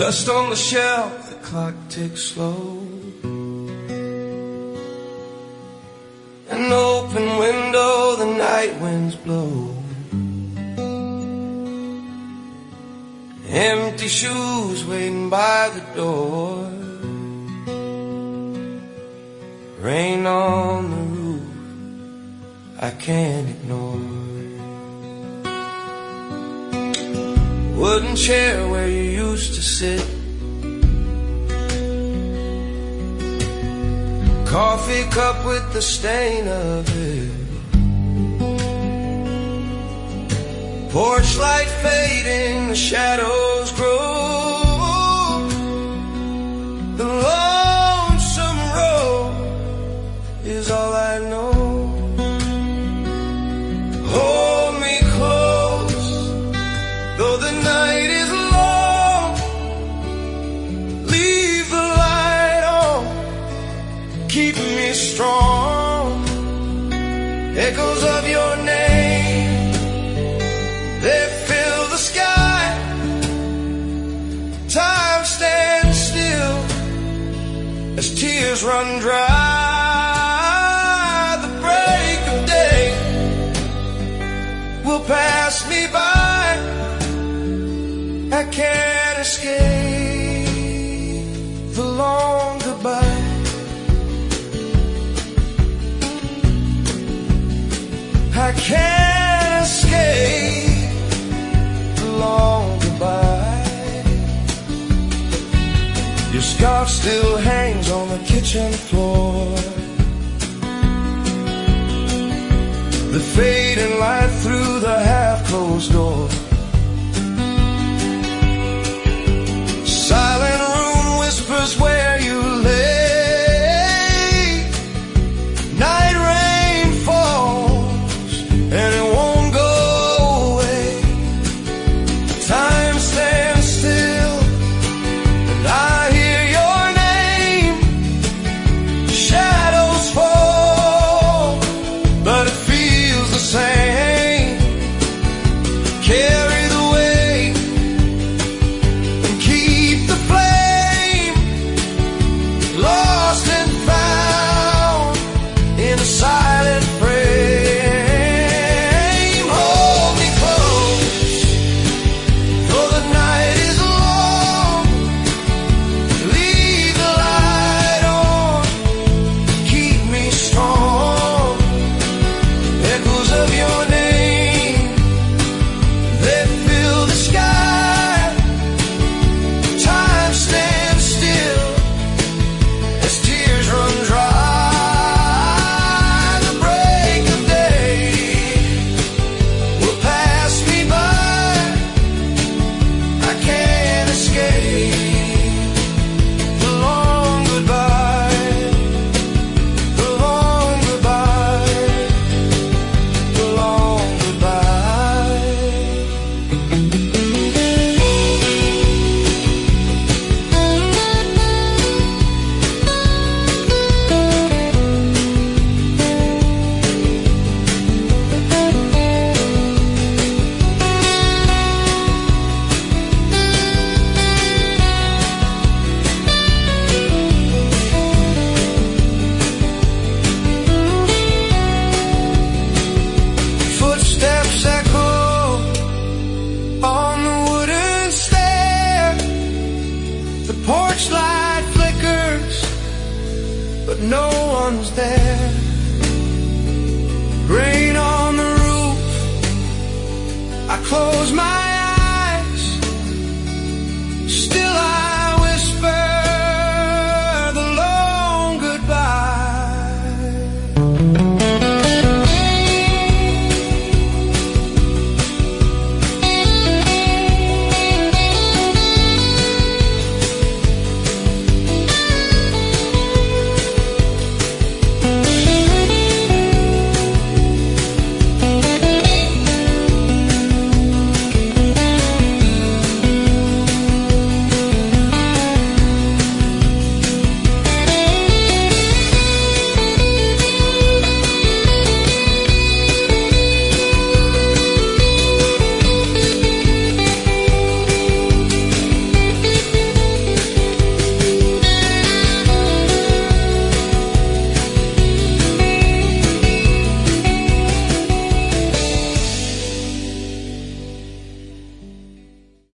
Dust on the shelf, the clock ticks slow. An open window, the night winds blow. Empty shoes waiting by the door. Rain on the roof, I can't ignore. Wooden chair where you used to sit. Coffee cup with the stain of it. Porch light fading, the shadows grow. The lonesome road is all I know. Hold me close, though the night is long. Leave the light on, keep me strong. Echoes of your name, they fill the sky. Time stands still as tears run dry. The break of day will pass me by. I can't escape the long goodbye. I can't escape the long goodbye. Your scarf still hangs on the kitchen floor. The fading light through the half-closed door. Silent room whispers where you lay. Night rain falls and it won't go away. Time stands still and I hear your name. Shadows fall, but it feels the same. Carry the weight and keep the flame. Lost and found in a silent frame. Hold me close, though the night is long. Leave the light on, keep me strong. Echoes of your name, they fill the sky. Time stands still as tears run dry. The break of day will pass me by. I can't escape the long goodbye. The long goodbye. The long goodbye. Footsteps echo on the wooden stair. The porch light flickers, but no one's there. Rain on the roof, I close my